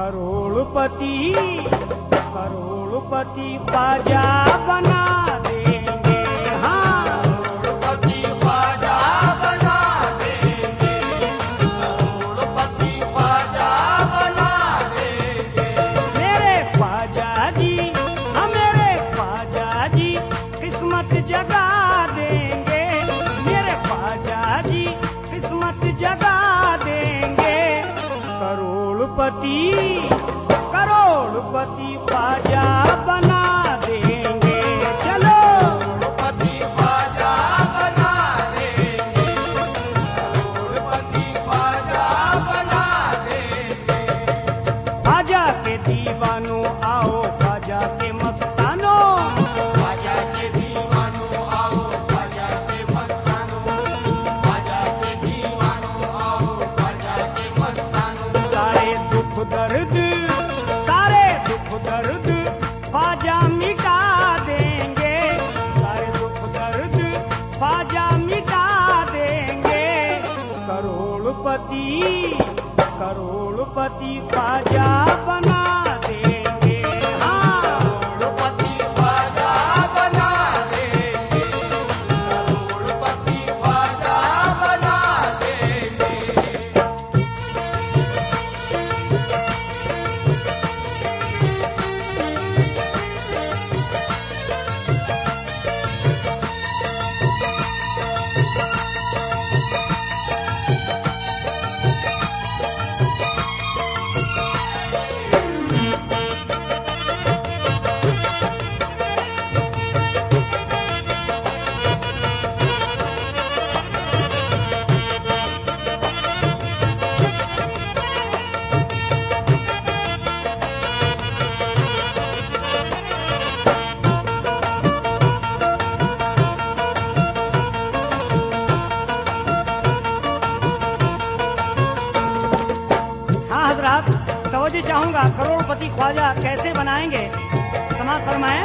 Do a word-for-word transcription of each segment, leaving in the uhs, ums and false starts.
करोड़पति करोड़पति ख्वाजा बना देंगे। हाँ, करोड़पति ख्वाजा बना देंगे, करोड़पति ख्वाजा बना देंगे। मेरे ख्वाजा जी, हाँ मेरे ख्वाजा जी किस्मत जगा देंगे। मेरे ख्वाजा जी किस्मत जगा देंगे। करोड़पति करोड़पति ख्वाजा बना देंगे। चलो करोड़पति ख्वाजा बना देंगे, करोड़पति ख्वाजा बना देंगे। ख्वाजा के दीवानों आओ, ख्वाजा के मस्तानों, ख्वाजा के दीवानों आओ, ख्वाजा के मस्तानों, ख्वाजा के दीवानों आओ, ख्वाजा के मस्तानों। सारे दुख दर्द सारे दुख दर्द ख्वाजा मिटा देंगे। सारे दुख दर्द ख्वाजा मिटा देंगे। करोड़पति करोड़पति ख्वाजा बना देंगे। हाँ, करोड़पति ख्वाजा बना देंगे, करोड़पति ख्वाजा बना देंगे। हाँ हजरात, तवज्जो चाहूंगा। करोड़पति ख्वाजा कैसे बनाएंगे? समाज फरमाए।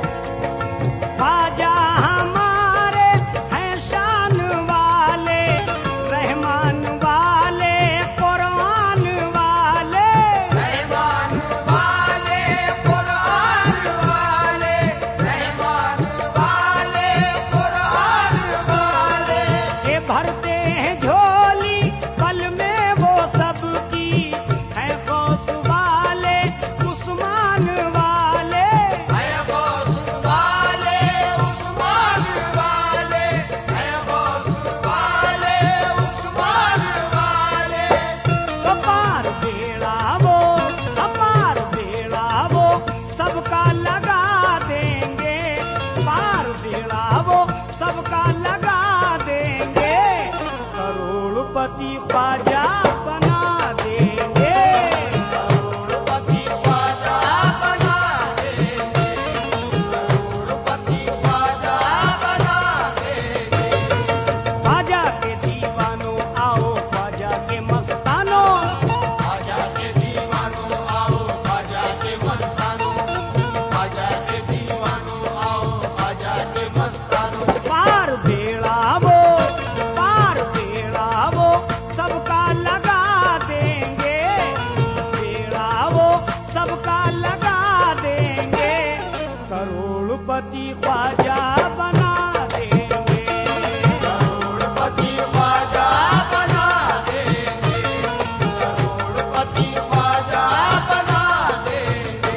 ख्वाजा हमारे हैं शान वाले, रहमान वाले, कुरान वाले। रहमान वाले, कुरान वाले, रहमान वाले, कुरान वाले। ये भरते हैं झोली पल में वो सबकी, है गौस वाले, उस्मान वाले। है गौस वाले, उस्मान वाले, है गौस वाले, उस्मान वाले। अपार बेड़ा वो अपार बेड़ा वो सबका लगा देंगे। पार बेड़ा वो सबका लगा देंगे। करोड़पति ख्वाजा बना देंगे। करोड़पति ख्वाजा बना देंगे, करोड़पति ख्वाजा बना देंगे। ख्वाजा के दीवानों आओ, ख्वाजा के मस्तानों, ख्वाजा के दीवानों आओ, ख्वाजा के मस्तानों, ख्वाजा के दीवानों आओ, ख्वाजा के मस्तानों। पार बेड़ा वो पार बेड़ा वो सबका लगा देंगे। बेड़ा वो सबका लगा देंगे। करोड़पति ख्वाजा बना देंगे। करोड़पति ख्वाजा बना देंगे, करोड़पति ख्वाजा बना देंगे।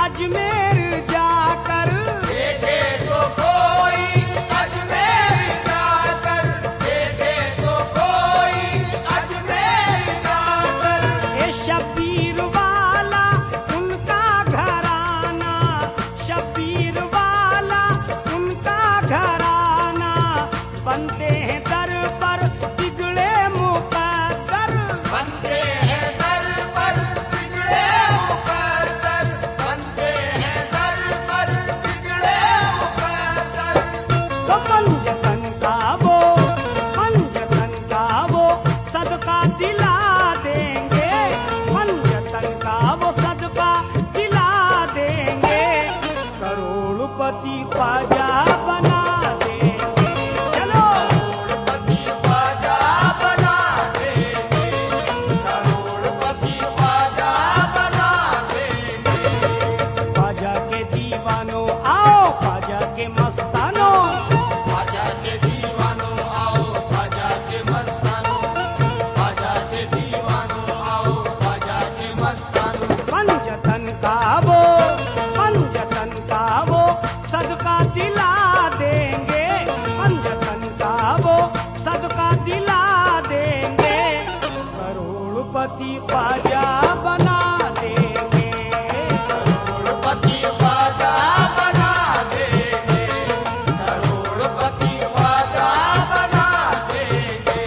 अजमेर जाकर, देखे तो कोई अजमेर जाकर, देखे तो कोई अजमेर जाकर। ये शब्बीर वाला उनका घराना, शब्बीर वाला उनका घराना, बनते हैं दर पर बिगड़े मुकद्दर, बनते हैं दर पर बिगड़े मुकद्दर, बनते हैं दर पर बिगड़े मुकद्दर। तो पंजतन का वो पंजतन का वो सदका दिला देंगे, पंजतन का वो सदका दिला देंगे, करोड़पति ख्वाजा बना देंगे। चलो करोड़पति ख्वाजा बना देंगे, करोड़पति ख्वाजा बना देंगे। ख्वाजा के दीवानों आओ, ख्वाजा के मस्तानों, ख्वाजा के दीवानों आओ, ख्वाजा के मस्तानों, ख्वाजा के दीवानों आओ, ख्वाजा के मस्तानों। पंजतन का वो पंजतन का वो सदका दिला देंगे, पंजतन का वो सदका दिला देंगे, करोड़पति ख्वाजा बना देंगे। करोड़पति ख्वाजा बना देंगे, करोड़पति ख्वाजा बना देंगे।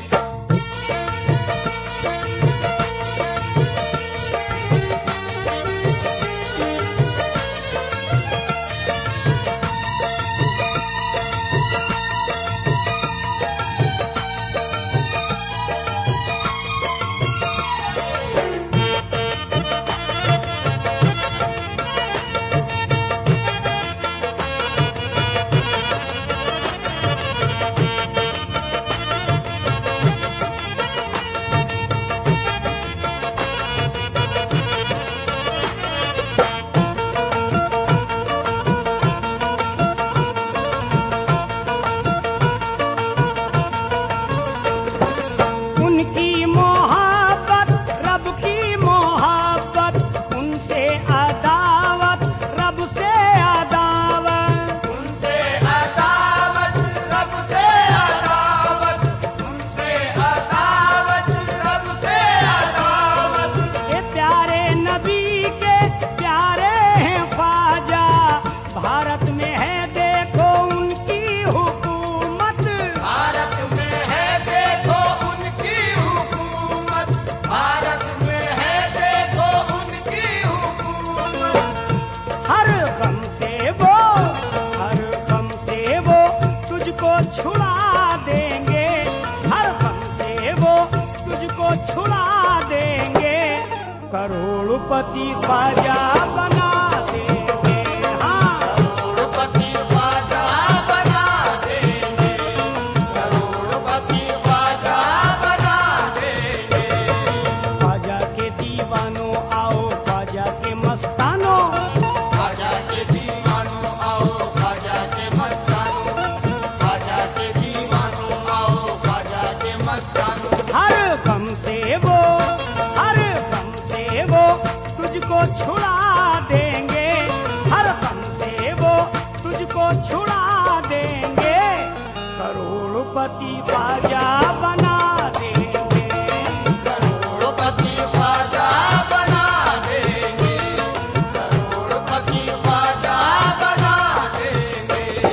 उनकी मोहब्बत रब की मोहब्बत, उनसे अदावत रब से अदावत, उनसे अदावत रब से अदावत, उनसे अदावत रब से अदावत। ये प्यारे नबी के प्यारे हैं ख्वाजा, भारत में है देखो उनकी हुकूमत, भारत में है देखो उनकी हुकूमत, भारत में है देखो उनकी हुकूमत। हर गम से वो हर गम से वो तुझको छुड़ा देंगे, हर गम से वो तुझको छुड़ा देंगे, करोड़पति ख्वाजा बना देंगे। हाँ करोड़पति ख्वाजा बना देंगे, करोड़पति ख्वाजा बना देंगे। ख्वाजा के दीवानों आओ, ख्वाजा के मस्तानों, ख्वाजा के दीवानों आओ, ख्वाजा के मस्तानों, ख्वाजा के दीवानों आओ, ख्वाजा के मस्तानों। हर गम से वो हर गम से वो तुझको छुड़ा देंगे, हर गम से वो तुझको छुड़ा देंगे, करोड़पति ख्वाजा बना देंगे। करोड़पति ख्वाजा बना देंगे, करोड़पति ख्वाजा बना देंगे।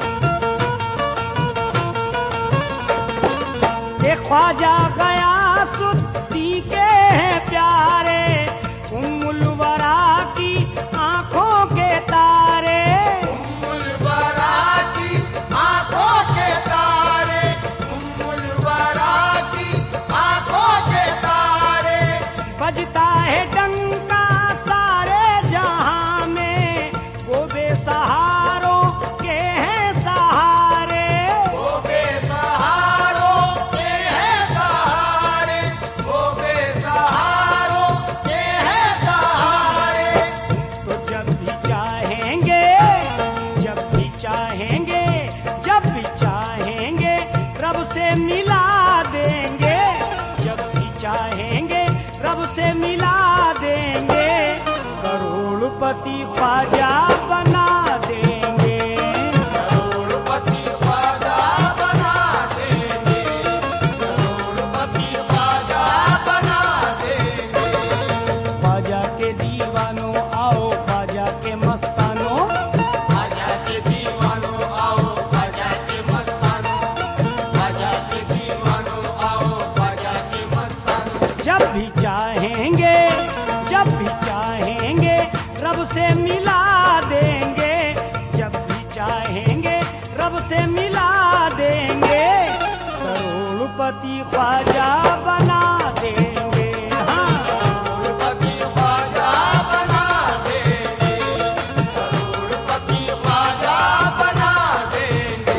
ख्वाजा गया चाहेंगे रब से मिला देंगे, करोड़पति ख्वाजा बना देंगे। करोड़पति ख्वाजा बना देंगे, करोड़पति ख्वाजा बना देंगे। ख्वाजा के दीवानों आओ ख्वाजा के मस्तानों, ख्वाजा के दीवानों आओ ख्वाजा के मस्तानों, ख्वाजा के दीवानों आओ ख्वाजा के मस्तानों। जब भी चाहेंगे जब भी चाहेंगे रब से मिला देंगे, जब भी चाहेंगे रब से मिला देंगे, करोड़पति ख्वाजा बना देंगे। हाँ करोड़पति ख्वाजा बना देंगे, करोड़पति ख्वाजा बना देंगे।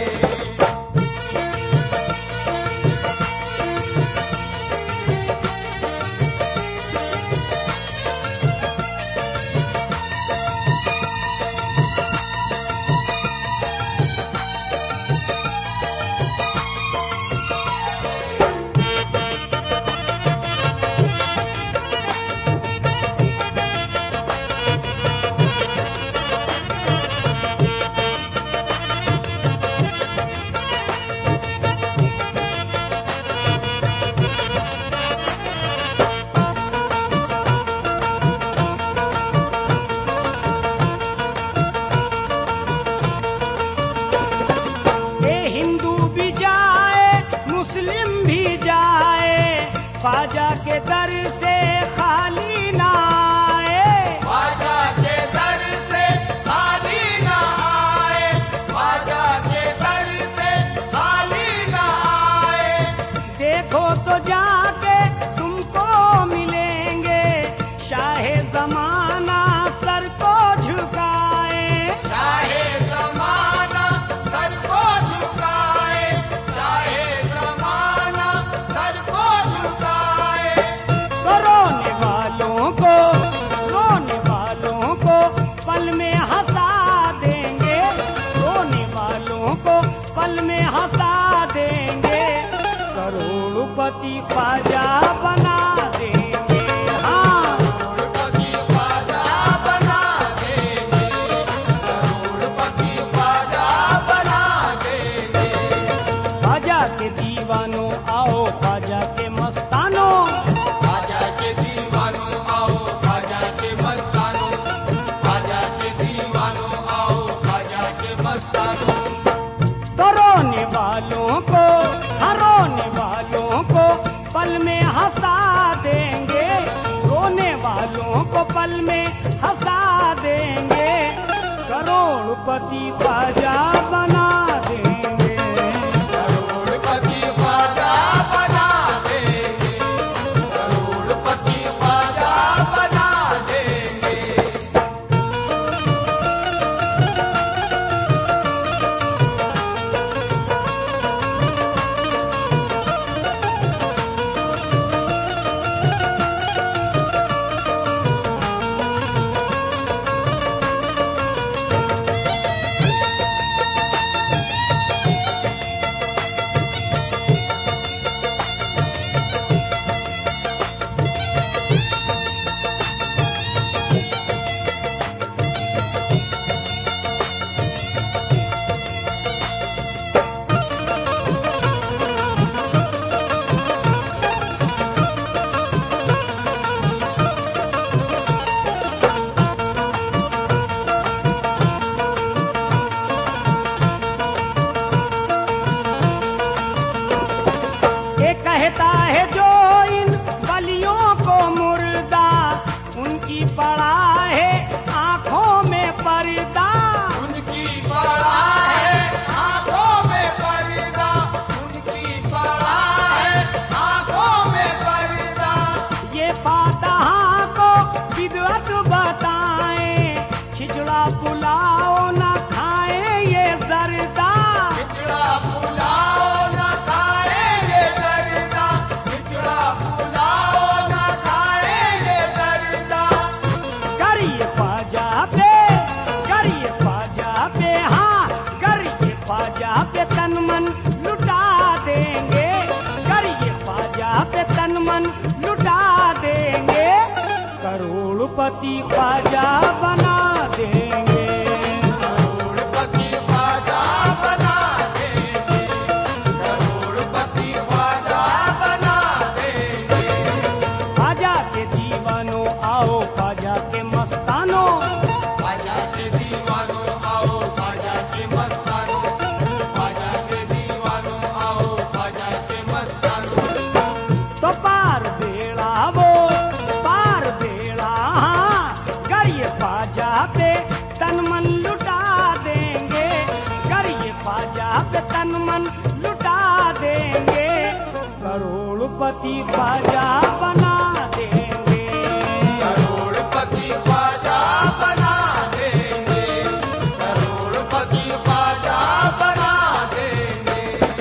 ख्वाजा के दर से खाली ना आए, ख्वाजा के दर से खाली ना आए, ख्वाजा के दर से खाली ना आए। देखो तो जाके तुमको मिलेंगे शाहे जमाना सर को झुकाए, चाहे जमाना सर को झुकाए, चाहे जमाना सर को झुकाए। तो रोने वालों को रोने वालों को पल में हंसा देंगे, रोने वालों को पल में हंसा देंगे, करोड़पति ख्वाजा बना देंगे। हाँ करोड़पति ख्वाजा बना देंगे, करोड़पति ख्वाजा बना देंगे। ख्वाजा के दीवानों आओ ख्वाजा के मस्तानों, ख्वाजा के दीवानों आओ ख्वाजा के मस्तानों, ख्वाजा के दीवानों आओ ख्वाजा के मस्तानों। तो रोने वालों को हरोने वालों को पल में हंसा देंगे, रोने वालों को पल में हंसा देंगे, करोड़पति ख्वाजा बना देंगे। करोड़पति ख्वाजा बना देंगे, करोड़पति ख्वाजा बना देंगे। ये कहता है जो इन बलियों को मुर्दा, उनकी पड़ा है आंखों में पर्दा, उनकी पड़ा है आंखों में पर्दा, उनकी पड़ा है आंखों में पर्दा। ये फातहा को बिदअत बताएं, खिचड़ा पुलाव न खाएं ये जरदा, खिचड़ा पुलाव न खाएंगे दर्दा, खिचड़ा पुलाव न खाएंगे दर्दा। करिए ख्वाजा पे करिए ख्वाजा पे हाँ करिए ख्वाजा पे तन मन लुटा देंगे, करिए ख्वाजा पे तन मन लुटा करोड़पति ख्वाजा बना देंगे। करोड़पति ख्वाजा बना देंगे, करोड़पति ख्वाजा बना देंगे। ख्वाजा के दीवानों आओ, ख्वाजा के मस्तानों, ख्वाजा के दीवानों आओ, ख्वाजा के मस्तानों, ख्वाजा के दीवानों आओ, ख्वाजा के मस्तानों। तो पार बेड़ा वो पार बेड़ा, हाँ गरिए ख्वाजा पे तन मन लुटा देंगे, गरिए ख्वाजा पे तन मन लुटा देंगे। करोड़पति ख्वाजा बना देंगे। करोड़पति ख्वाजा बना देंगे, करोड़पति ख्वाजा बना देंगे।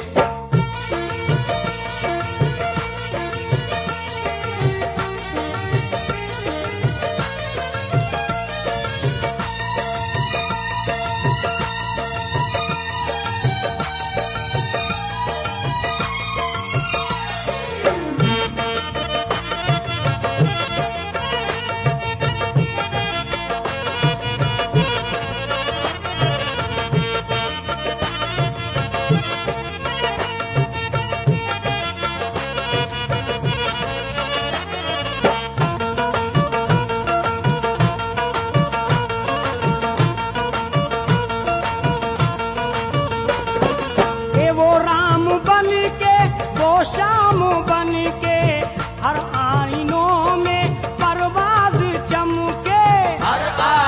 ए वो राम बन के, वो श्याम बन के, हर आईनों में परवाज चमके। हर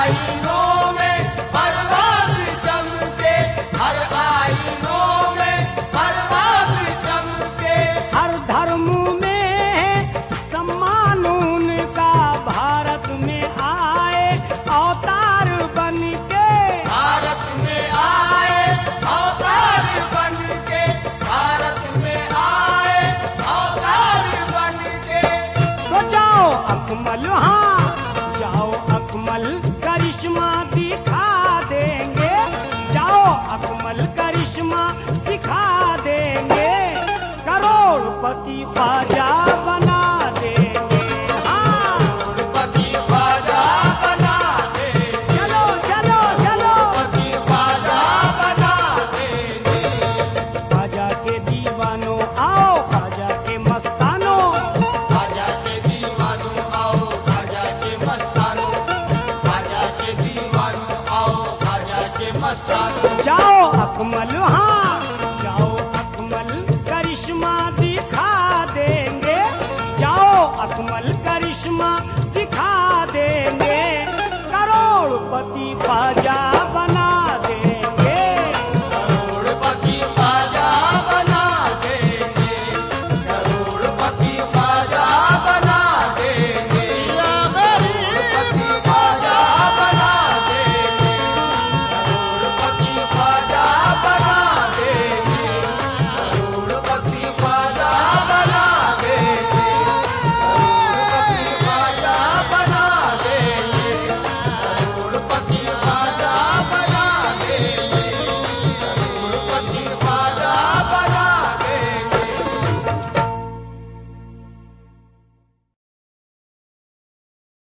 आईनों में परवाज़ चमके, हर आईनों में परवाज़ चमके। हर धर्म में सम्मान उनका, भारत में आए अवतार बन के। भारत में आए अवतार बन के, भारत में आए अवतार बन के। तो जाओ अकमल, हाँ जाओ अकमल करिश्मा दिखा देंगे, जाओ अकमल करिश्मा दिखा देंगे। करोड़पति ख्वाजा बना देंगे। हाँ करोड़पति ख्वाजा बना देंगे, चलो चलो चलो, करोड़पति ख्वाजा बना देंगे। ख्वाजा के दीवानों आओ, ख्वाजा के मस्तानों, ख्वाजा के दीवानों आओ, ख्वाजा के मस्तानों, ख्वाजा के दीवानों आओ, ख्वाजा के मस्तानों। जाओ अकमल, हाँ जाओ अकमल करिश्मा दिखा देंगे, जाओ अकमल करिश्मा